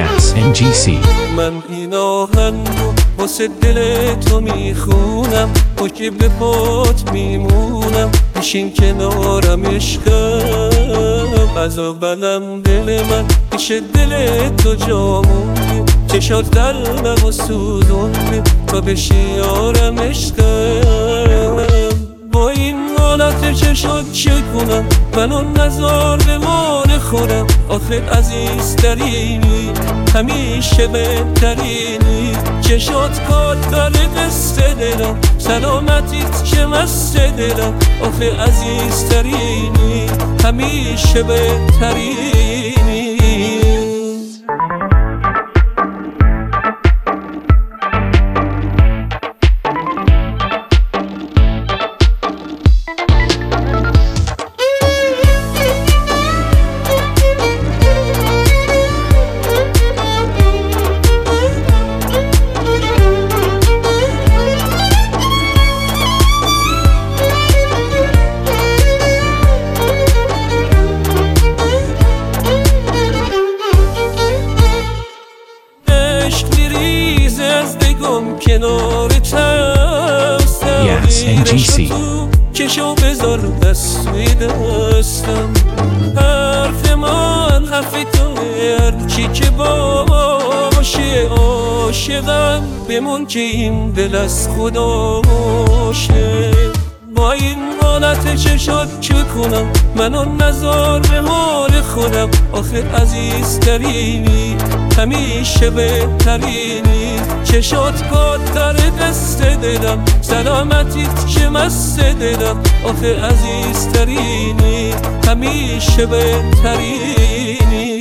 Yes, NGC. من این آهنگو واسه دل تو میخونم، پشت به پات میمونم، بشین کنارم عشقم. از اولم دل من پیش دل تو جا موندی، چشات قلبمو سوزوندی تا بشی یارم عشقم. با این حالت چشات چه کنم، منو نزار به مال خورم. آخه عزیزترینی، همیشه بهترینی، چشات کار داره دست دلم، سلامتیت که مست دلم. آخه عزیزترینی، همیشه بهترینی. کنارتم NGC. چشو بذار دست توی دستم. حرف من حرف توه، هرچی که باشه عاشقم. بمون که این دل از خداشه. با این حالت چشات چه کنم، منو نزار به حال خودم. آخه عزیزترینی، همیشه بهترینی، چشات کار داره دست دلم، سلامتیت که مست دلم. آخه عزیزترینی، همیشه بهترینی.